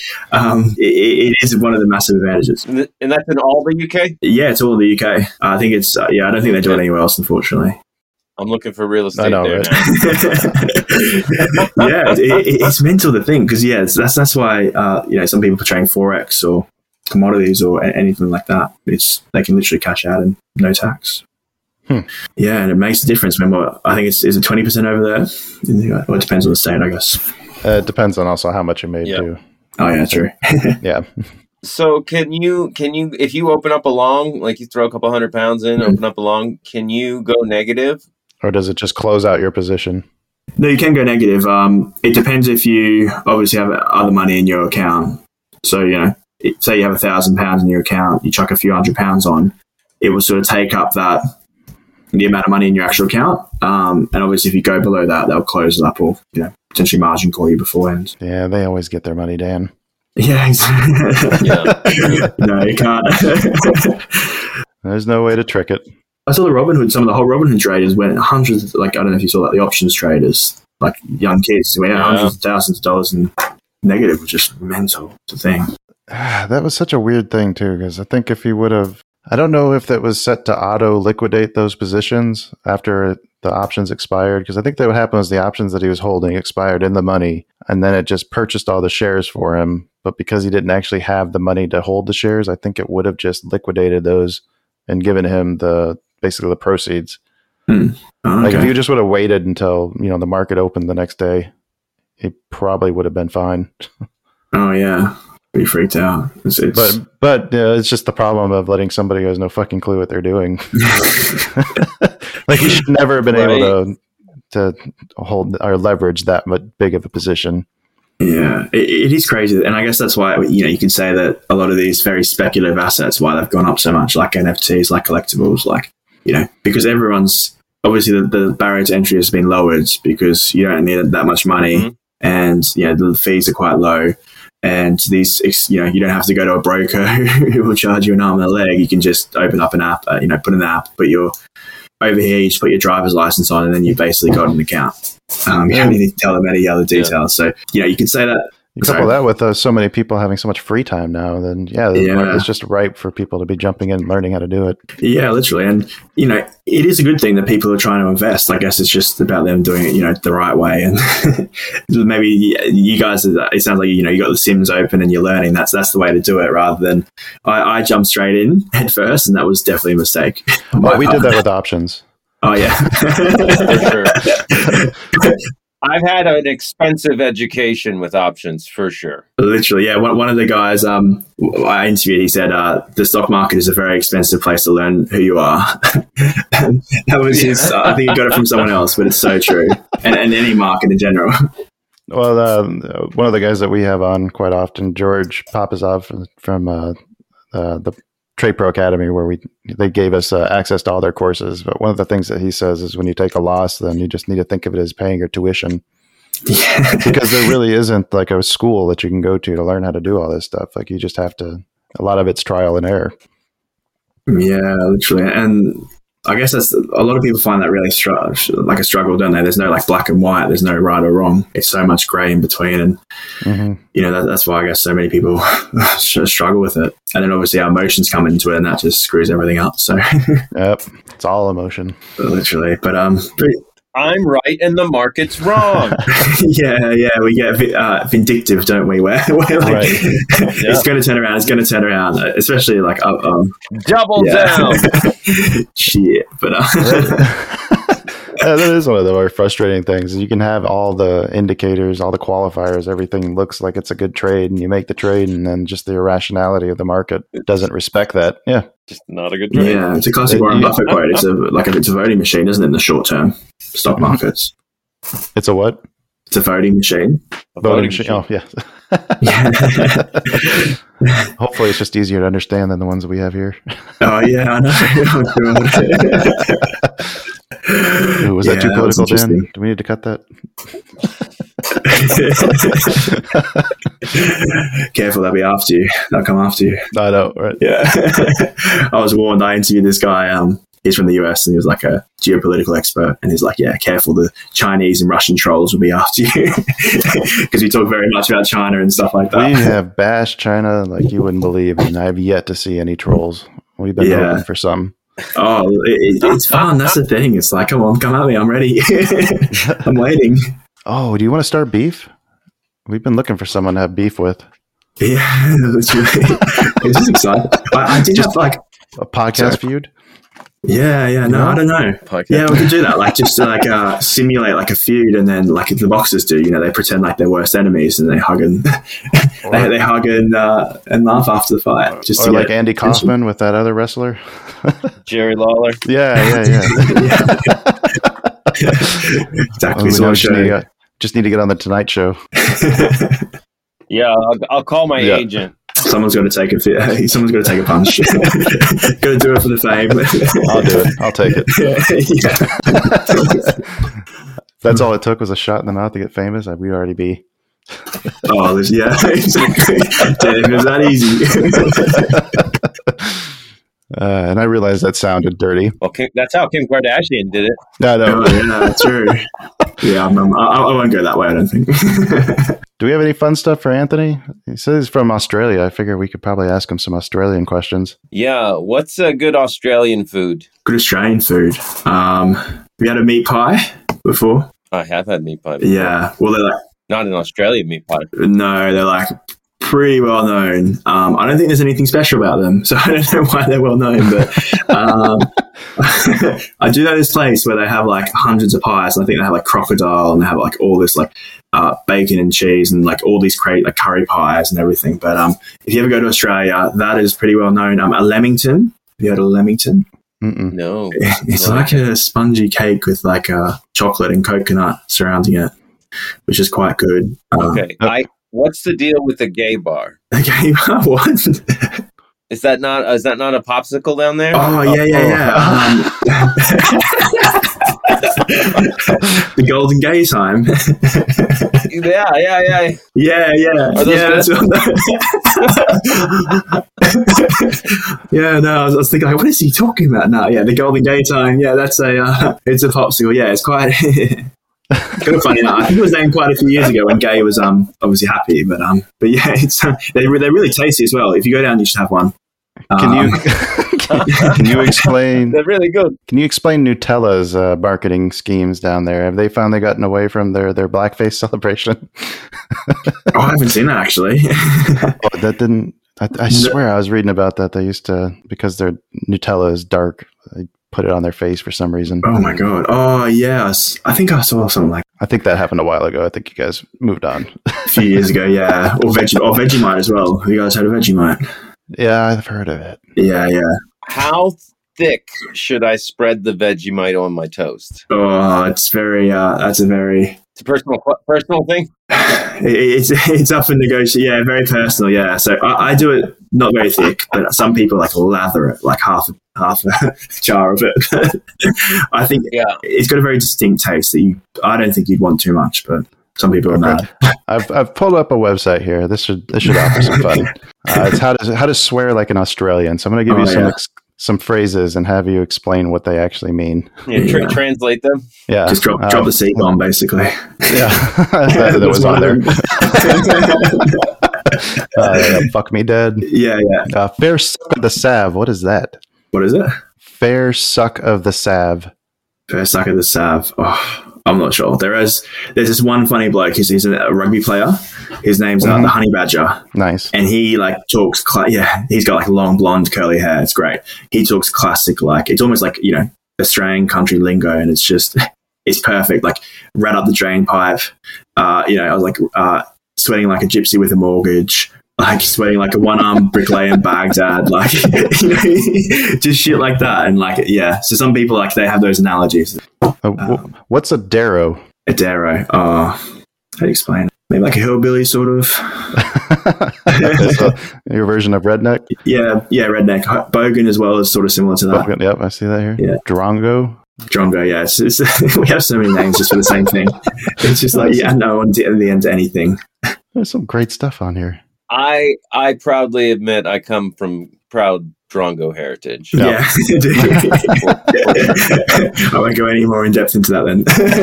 it is one of the massive advantages. And that's in all the UK? Yeah, it's all the UK. I think it's I don't think they do it anywhere else, unfortunately. I'm looking for real estate there right? Now. Yeah, it's mental to think because that's why some people are trading forex or commodities or anything like that. They can literally cash out and no tax. Yeah, and it makes a difference. Remember, I think is it 20% over there? Well, it depends on the state, I guess. It depends on also how much you made too. Oh yeah, true. Yeah. So can you if you open up a long, like you throw a couple £100 in, open up a long, can you go negative? Or does it just close out your position? No, you can go negative. It depends if you obviously have other money in your account. So, say you have £1,000 in your account, you chuck a few £100 on, it will sort of take up the amount of money in your actual account. And obviously if you go below that, they'll close it up or, potentially margin call you beforehand. Yeah, they always get their money, Dan. Yeah, exactly. Yeah. No, you can't. There's no way to trick it. I saw some of the whole Robinhood traders went hundreds, I don't know if you saw that, the options traders, like young kids, went hundreds of thousands of dollars in negative, which is just mental to think. That was such a weird thing too, because I think if he would have, I don't know if that was set to auto liquidate those positions after the options expired, because I think that what happened was the options that he was holding expired in the money, and then it just purchased all the shares for him. But because he didn't actually have the money to hold the shares, I think it would have just liquidated those and given him basically the proceeds. Okay. Like if you just would have waited until the market opened the next day, he probably would have been fine. Oh yeah, be freaked out. But it's just the problem of letting somebody who has no fucking clue what they're doing. Like you should never have been able to hold or leverage that much big of a position. Yeah, it is crazy, and I guess that's why you can say that a lot of these very speculative assets, why they've gone up so much, like NFTs, like collectibles, because everyone's obviously the barrier to entry has been lowered because you don't need that much money, and the fees are quite low, and these you don't have to go to a broker who will charge you an arm and a leg. You can just open up an app, put an app, over here, you just put your driver's license on, and then you've basically got an account. You don't need to tell them any other details. So, you can say that. You couple that with so many people having so much free time now, then it's just ripe for people to be jumping in and learning how to do it. Yeah, literally. And, it is a good thing that people are trying to invest. I guess it's just about them doing it, the right way. And maybe you guys, it sounds like, you got the Sims open and you're learning. That's the way to do it rather than I jumped straight in head first, and that was definitely a mistake. Well, we did that with options. Oh, yeah. For sure. I've had an expensive education with options for sure. Literally, yeah. One of the guys I interviewed, he said the stock market is a very expensive place to learn who you are. That was his. I think he got it from someone else, but it's so true. And any market in general. Well, one of the guys that we have on quite often, George Papazov from the Trade Pro Academy, where they gave us access to all their courses. But one of the things that he says is when you take a loss, then you just need to think of it as paying your tuition. Yeah. Because there really isn't like a school that you can go to learn how to do all this stuff. Like you just have to, a lot of it's trial and error. Yeah, literally. And I guess that's a lot of people find that really like a struggle, don't they? There's no like black and white. There's no right or wrong. It's so much gray in between. And, you know, that's why I guess so many people struggle with it. And then obviously our emotions come into it and that just screws everything up. So, yep, it's all emotion. Literally. But I'm right and the market's wrong. yeah, we get vindictive, don't we? Where like, right. It's going to turn around, especially like double down. Shit, but that is one of the more frustrating things. You can have all the indicators, all the qualifiers, everything looks like it's a good trade, and you make the trade, and then just the irrationality of the market doesn't respect that. Yeah, just not a good trade. Yeah, it's a classic Warren Buffett quote. It's it's a voting machine, isn't it? In the short term, stock markets. It's a what? It's a voting machine. A voting machine. Oh, yeah. Hopefully, it's just easier to understand than the ones we have here. Oh yeah, I know. Ooh, was that too political, Dan? Do we need to cut that? Careful, they'll be after you. They'll come after you. I know, right? Yeah. I was warned. I interviewed this guy. He's from the US and he was like a geopolitical expert. And he's like, yeah, careful. The Chinese and Russian trolls will be after you. Because we talk very much about China and stuff like that. We have bashed China like you wouldn't believe. And I've yet to see any trolls. We've been hoping for some. Oh, it's fun. That's the thing. It's like, come on, come at me. I'm ready. I'm waiting. Oh, do you want to start beef? We've been looking for someone to have beef with. Yeah, literally. It's just exciting. I did just have like a podcast feud. Yeah. No, I don't know. Podcast. Yeah, we could do that. Like just like simulate like a feud, and then like the boxers do. You know, they pretend like they're worst enemies, and they hug and they hug and laugh after the fight. Just or like Andy Kaufman with that other wrestler, Jerry Lawler. Yeah. Exactly. Just need to get on the Tonight Show. Yeah, I'll call my agent. Someone's got to take a punch. Got to do it for the fame. I'll do it. I'll take it. That's all it took was a shot in the mouth to get famous. We'd already be. Oh, yeah, exactly. Damn, it was that easy. And I realized that sounded dirty. Well, that's how Kim Kardashian did it. No. Oh, yeah, true. Yeah, I won't go that way, I don't think. Do we have any fun stuff for Anthony? He says he's from Australia. I figure we could probably ask him some Australian questions. Yeah, what's a good Australian food? Good Australian food. Have you had a meat pie before? I have had meat pie before. Yeah, well, they're like... Not an Australian meat pie. No, they're like pretty well known. I don't think there's anything special about them, so I don't know why they're well known, but I do know this place where they have like hundreds of pies, and I think they have like crocodile, and they have like all this like bacon and cheese and like all these like curry pies and everything. But if you ever go to Australia, that is pretty well known. A Leamington. Have you heard of Leamington? Mm-mm. No. It's like a spongy cake with like chocolate and coconut surrounding it, which is quite good. Okay. What's the deal with the gay bar? A gay bar? What? Is that not a popsicle down there? Oh, yeah. The Golden Gay Time. Yeah. Yeah. That's yeah, no, I was thinking, like, what is he talking about? No, yeah, the Golden Gay Time. Yeah, that's it's a popsicle. Yeah, it's quite kind of funny. I think it was named quite a few years ago when gay was obviously happy, but yeah, it's they're really tasty as well. If you go down, you should have one. Can you explain? They're really good. Can you explain Nutella's marketing schemes down there? Have they finally gotten away from their blackface celebration? Oh, I haven't seen that actually. That didn't. I swear I was reading about that. They used to, because their Nutella is dark, they put it on their face for some reason. Oh my god. Oh yes, I think I saw something like I think that happened a while ago. I think you guys moved on. A few years ago, yeah. Or Vegemite as well. Have you guys heard of Vegemite? Yeah, I've heard of it. Yeah. How thick should I spread the Vegemite on my toast? Oh, it's very. It's a personal thing. It's up for negotiation. Yeah, very personal. Yeah, so I do it not very thick, but some people like lather it, like half a jar of it. I think it's got a very distinct taste that I don't think you'd want too much, but some people are mad. I've pulled up a website here. This should offer some fun. It's how to swear like an Australian. So I'm going to give you some phrases and have you explain what they actually mean. Yeah, translate them. Yeah, just drop the C-bomb, basically. Yeah, that was on there. Fuck me dead. Yeah. Fair suck of the salve. What is that? What is it? Fair suck of the salve. Fair suck of the salve. Oh, I'm not sure. There's this one funny bloke. He's a rugby player. His name's the Honey Badger. Nice. And he like talks. He's got like long blonde curly hair. It's great. He talks classic, like it's almost like Australian country lingo, and it's perfect. Like rat up the drain pipe. I was like sweating like a gypsy with a mortgage. Like sweating like a one-armed bricklayer in Baghdad, like just shit like that, and so some people like they have those analogies. What's a darrow? A darrow. How do you explain it? Maybe like a hillbilly sort of. Your version of redneck. Yeah, redneck. Bogan as well is sort of similar to that. Bogan, yep, I see that here. Yeah, Drongo. Yeah. It's, we have so many names just for the same thing. It's just like no one in the end to anything. There's some great stuff on here. I proudly admit I come from proud Drongo heritage. Yeah. I won't go any more in depth into that then.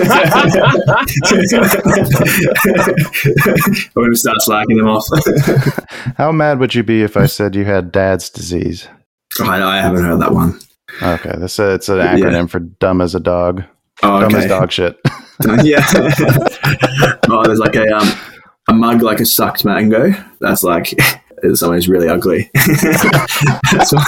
I'm going to start slacking them off. How mad would you be if I said you had dad's disease? I haven't heard that one. Okay, it's an acronym for dumb as a dog. Oh, okay. Dumb as dog shit. Yeah. There's like a mug like a sucked mango. That's like someone who's really ugly. That's a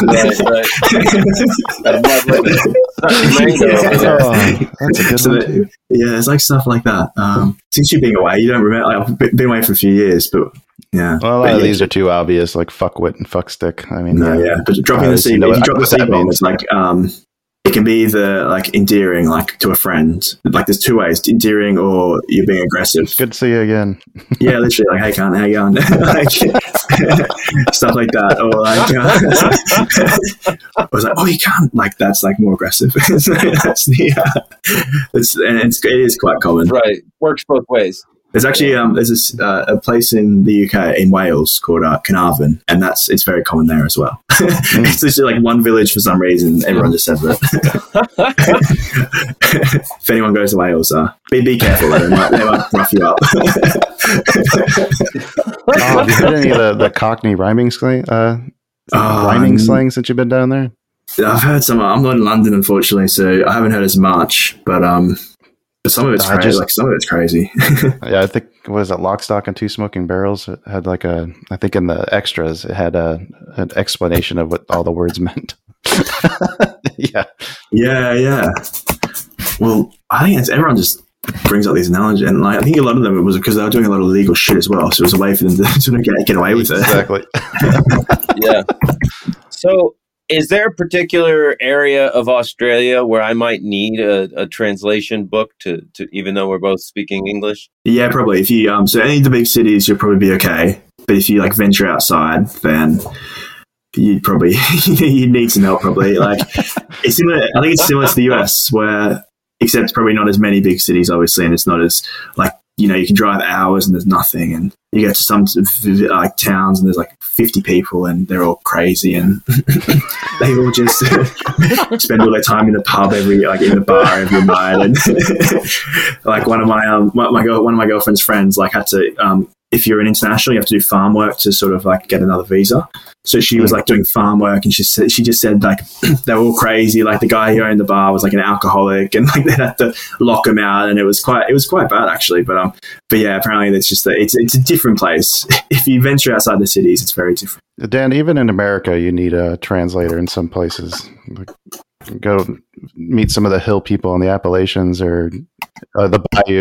good one too. Yeah, it's like stuff like that. Since you've been away, you don't remember. I've been away for a few years, but yeah. Well, a lot of these are too obvious, like fuckwit and fuckstick. I mean, yeah. But dropping the C, if you drop the C-bomb, it's like it can be either like endearing, like to a friend. Like there's two ways: endearing or you're being aggressive. Good to see you again. Yeah, literally, like, hey, cunt, how you going? Like, stuff like that. Or like, I was like, oh, you can't. Like that's like more aggressive. That's it is quite common. Right, works both ways. There's actually there's a place in the UK in Wales called Carnarvon, and it's very common there as well. It's literally like one village for some reason. Everyone just says that. If anyone goes to Wales, be careful. They might rough you up. Have you heard any of the Cockney rhyming slang? Slang since you've been down there? I've heard some. I'm not in London, unfortunately, so I haven't heard as much. But some of it's crazy. Some of it's crazy. Yeah, I think Lock, Stock, and Two Smoking Barrels. It had I think in the extras, it had an explanation of what all the words meant. Yeah. Well, I think everyone just brings up these analogies, and I think a lot of them it was because they were doing a lot of legal shit as well. So it was a way for them to sort of get away with it. Exactly. Yeah. So, is there a particular area of Australia where I might need a translation book to even though we're both speaking English? Yeah, probably. If you so any of the big cities, you'll probably be okay. But if you venture outside, then you'd probably you'd need some help. Probably it's similar. I think it's similar to the US, where except probably not as many big cities, obviously, and it's not as you can drive hours and there's nothing, and you get to some towns and there's 50 people and they're all crazy and they all just spend all their time in the pub in the bar every night, and one of my girlfriend's friends had to if you're an international, you have to do farm work to sort of get another visa. So she was doing farm work, and she just said they were all crazy. The guy who owned the bar was an alcoholic, and they had to lock him out, and it was quite bad actually. But yeah, apparently it's just it's a different place. If you venture outside the cities, it's very different. Dan, even in America, you need a translator in some places. Go meet some of the hill people in the Appalachians or the Bayou.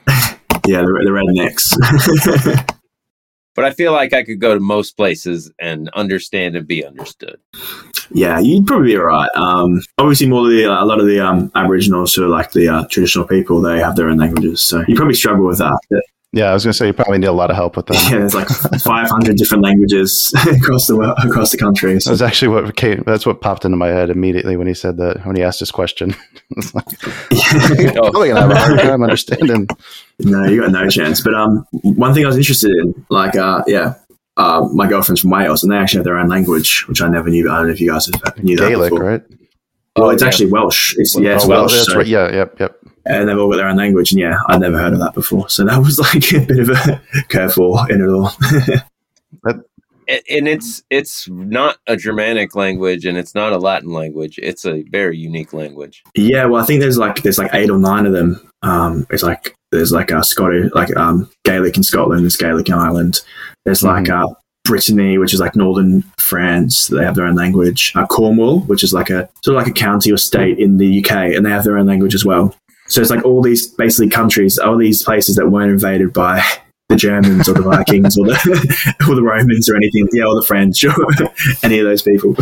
Yeah, the rednecks. But I feel like I could go to most places and understand and be understood. Yeah, you'd probably be all right. Obviously, a lot of the Aboriginals who are like the traditional people, they have their own languages, so you probably struggle with that. Yeah, I was going to say you probably need a lot of help with that. Yeah, there's like 500 different languages across the country. So. That's actually that's what popped into my head immediately when he said that, when he asked this question. It's like, you're probably going to have a hard time understanding. No, you got no chance. But one thing I was interested in, like, my girlfriend's from Wales, and they actually have their own language, which I never knew. I don't know if you guys knew that Gaelic, before. Right? Well, it's actually Welsh. It's Welsh. That's right. Yeah, yep. And they've all got their own language, and I'd never heard of that before. So that was like a bit of a curveball in it all. And it's not a Germanic language, and it's not a Latin language. It's a very unique language. Yeah, well, I think there's like 8 or 9 of them. There's like a Scottish, Gaelic in Scotland. There's Gaelic in Ireland. There's like Brittany, which is like northern France. They have their own language. Cornwall, which is like a sort of like a county or state in the UK, and they have their own language as well. So it's like all these basically countries, all these places that weren't invaded by the Germans or the Vikings or the Romans or anything. Yeah, or the French or any of those people.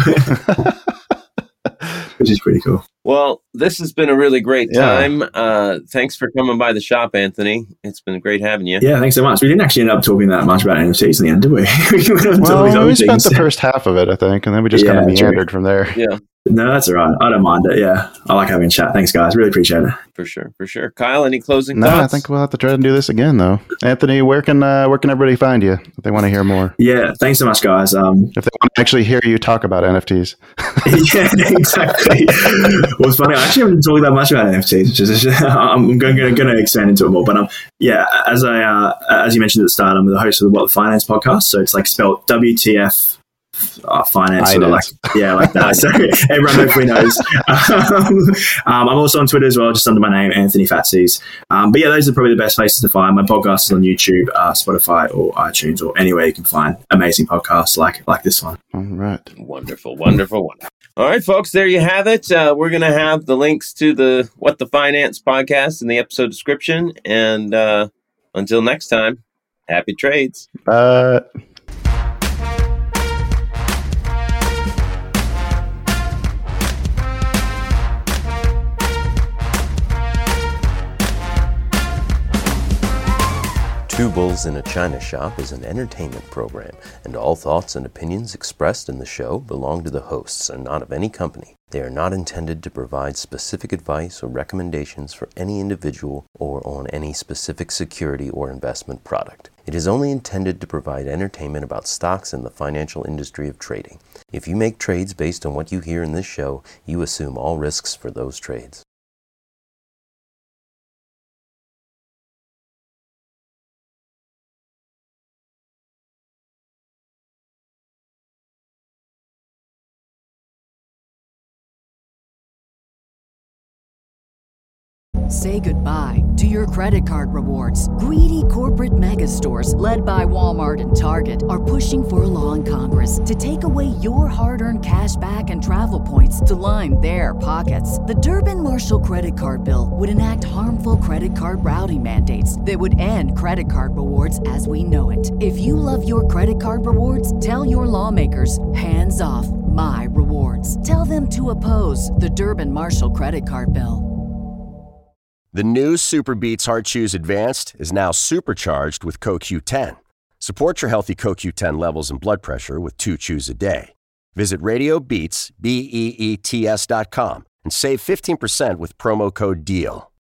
Which is pretty cool. Well, this has been a really great time. Thanks for coming by the shop, Anthony. It's been great having you. Yeah, thanks so much. We didn't actually end up talking that much about NFTs in the end, did we? We spent the first half of it, I think, and then we just kind of meandered from there. Yeah. No, that's all right. I don't mind it. Yeah. I like having a chat. Thanks, guys. Really appreciate it. For sure. Kyle, any closing thoughts? No, I think we'll have to try to do this again, though. Anthony, where can everybody find you if they want to hear more? Yeah, thanks so much, guys. If they want to actually hear you talk about NFTs. Yeah, exactly. Well, it's funny. I actually haven't talked that much about NFTs, which is I'm going to expand into it more. But as you mentioned at the start, I'm the host of the What the Finance podcast. So it's like spelled WTF. Finance, sort of like that. So everyone hopefully knows. I'm also on Twitter as well, just under my name, Anthony Fatses. But yeah, those are probably the best places to find. My podcast is on YouTube, Spotify, or iTunes, or anywhere you can find amazing podcasts like this one. All right. Wonderful. All right, folks, there you have it. We're going to have the links to the What the Finance podcast in the episode description. And until next time, happy trades. Two Bulls in a China Shop is an entertainment program, and all thoughts and opinions expressed in the show belong to the hosts and not of any company. They are not intended to provide specific advice or recommendations for any individual or on any specific security or investment product. It is only intended to provide entertainment about stocks in the financial industry of trading. If you make trades based on what you hear in this show, you assume all risks for those trades. Say goodbye to your credit card rewards. Greedy corporate mega stores, led by Walmart and Target, are pushing for a law in Congress to take away your hard-earned cash back and travel points to line their pockets. The Durbin-Marshall credit card bill would enact harmful credit card routing mandates that would end credit card rewards as we know it. If you love your credit card rewards, tell your lawmakers, hands off my rewards. Tell them to oppose the Durbin-Marshall credit card bill. The new Super Beats Heart Chews Advanced is now supercharged with CoQ10. Support your healthy CoQ10 levels and blood pressure with 2 chews a day. Visit RadioBeats, BEETS.com and save 15% with promo code DEAL.